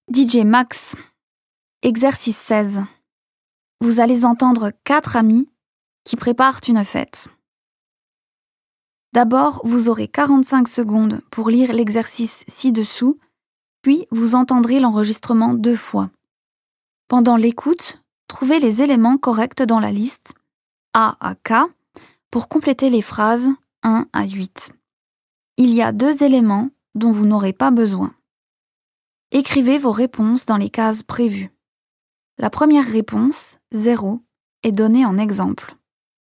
DJ Max. Exercice 16. Vous allez entendre 4 amis qui préparent une fête. D'abord, vous aurez 45 secondes pour lire l'exercice ci-dessous, puis vous entendrez l'enregistrement 2 fois. Pendant l'écoute, trouvez les éléments corrects dans la liste A à K pour compléter les phrases 1 à 8. Il y a 2 éléments dont vous n'aurez pas besoin. Écrivez vos réponses dans les cases prévues. La première réponse, 0, est donnée en exemple.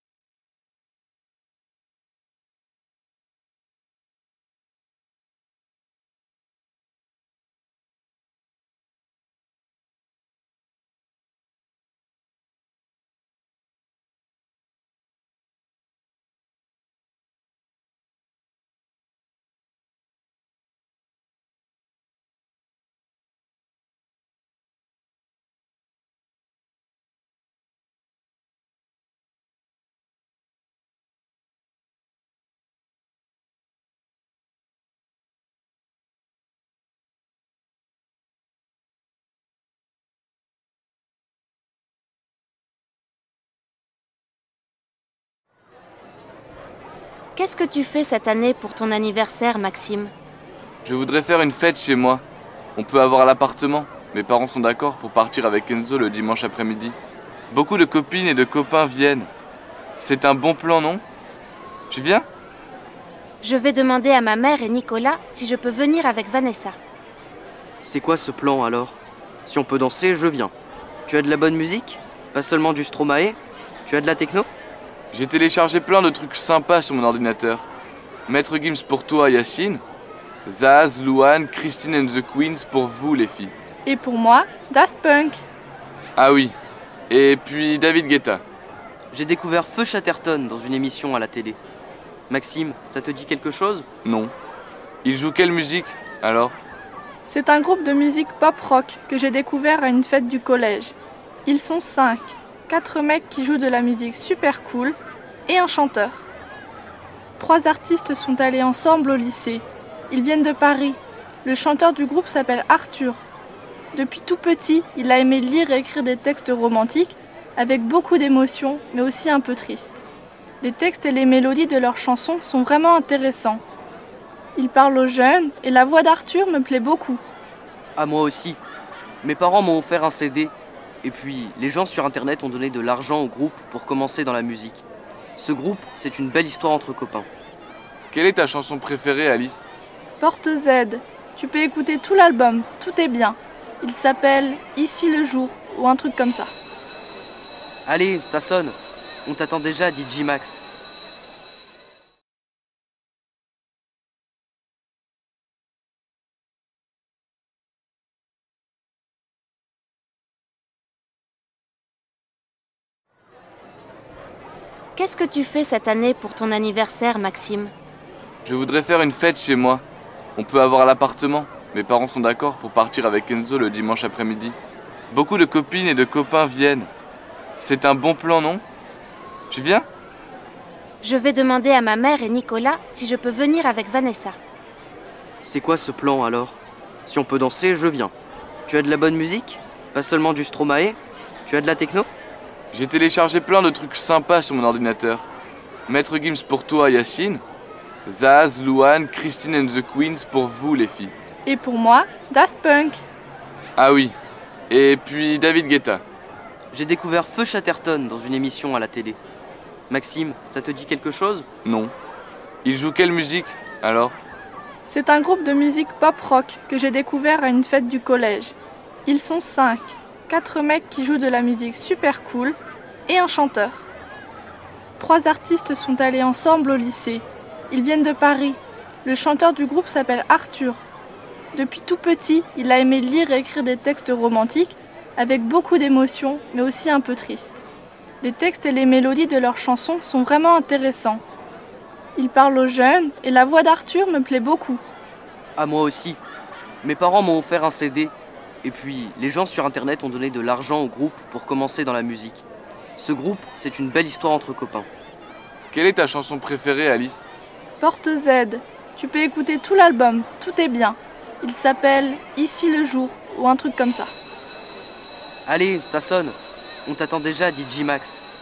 Qu'est-ce que tu fais cette année pour ton anniversaire, Maxime? Je voudrais faire une fête chez moi. On peut avoir l'appartement. Mes parents sont d'accord pour partir avec Enzo le dimanche après-midi. Beaucoup de copines et de copains viennent. C'est un bon plan, non? Tu viens? Je vais demander à ma mère et Nicolas si je peux venir avec Vanessa. C'est quoi ce plan alors? Si on peut danser, je viens. Tu as de la bonne musique? Pas seulement du Stromae? Tu as de la techno? J'ai téléchargé plein de trucs sympas sur mon ordinateur. Maître Gims pour toi, Yacine. Zaz, Louane, Christine and the Queens pour vous, les filles. Et pour moi, Daft Punk. Ah oui. Et puis David Guetta. J'ai découvert Feu Chatterton dans une émission à la télé. Maxime, ça te dit quelque chose? Non. Il joue quelle musique, alors? C'est un groupe de musique pop-rock que j'ai découvert à une fête du collège. Ils sont 5. 4 mecs qui jouent de la musique super cool et un chanteur. 3 artistes sont allés ensemble au lycée. Ils viennent de Paris. Le chanteur du groupe s'appelle Arthur. Depuis tout petit, il a aimé lire et écrire des textes romantiques avec beaucoup d'émotions, mais aussi un peu tristes. Les textes et les mélodies de leurs chansons sont vraiment intéressants. Il parle aux jeunes et la voix d'Arthur me plaît beaucoup. Ah, moi aussi. Mes parents m'ont offert un CD. Et puis, les gens sur Internet ont donné de l'argent au groupe pour commencer dans la musique. Ce groupe, c'est une belle histoire entre copains. Quelle est ta chanson préférée, Alice? Porte Z. Tu peux écouter tout l'album, tout est bien. Il s'appelle Ici le jour ou un truc comme ça. Allez, ça sonne. On t'attend déjà, DJ Max. Qu'est-ce que tu fais cette année pour ton anniversaire, Maxime? Je voudrais faire une fête chez moi. On peut avoir l'appartement. Mes parents sont d'accord pour partir avec Enzo le dimanche après-midi. Beaucoup de copines et de copains viennent. C'est un bon plan, non? Tu viens? Je vais demander à ma mère et Nicolas si je peux venir avec Vanessa. C'est quoi ce plan alors? Si on peut danser, je viens. Tu as de la bonne musique? Pas seulement du Stromae? Tu as de la techno? J'ai téléchargé plein de trucs sympas sur mon ordinateur. Maître Gims pour toi, Yacine. Zaz, Louane, Christine and the Queens pour vous, les filles. Et pour moi, Daft Punk. Ah oui. Et puis David Guetta. J'ai découvert Feu Chatterton dans une émission à la télé. Maxime, ça te dit quelque chose? Non. Il joue quelle musique, alors? C'est un groupe de musique pop-rock que j'ai découvert à une fête du collège. Ils sont 5. 4 mecs qui jouent de la musique super cool et un chanteur. 3 artistes sont allés ensemble au lycée. Ils viennent de Paris. Le chanteur du groupe s'appelle Arthur. Depuis tout petit, il a aimé lire et écrire des textes romantiques avec beaucoup d'émotions, mais aussi un peu tristes. Les textes et les mélodies de leurs chansons sont vraiment intéressants. Il parle aux jeunes et la voix d'Arthur me plaît beaucoup. Ah, moi aussi. Mes parents m'ont offert un CD. Et puis, les gens sur Internet ont donné de l'argent au groupe pour commencer dans la musique. Ce groupe, c'est une belle histoire entre copains. Quelle est ta chanson préférée, Alice? Porte Z. Tu peux écouter tout l'album, tout est bien. Il s'appelle Ici le jour ou un truc comme ça. Allez, ça sonne. On t'attend déjà, DJ Max.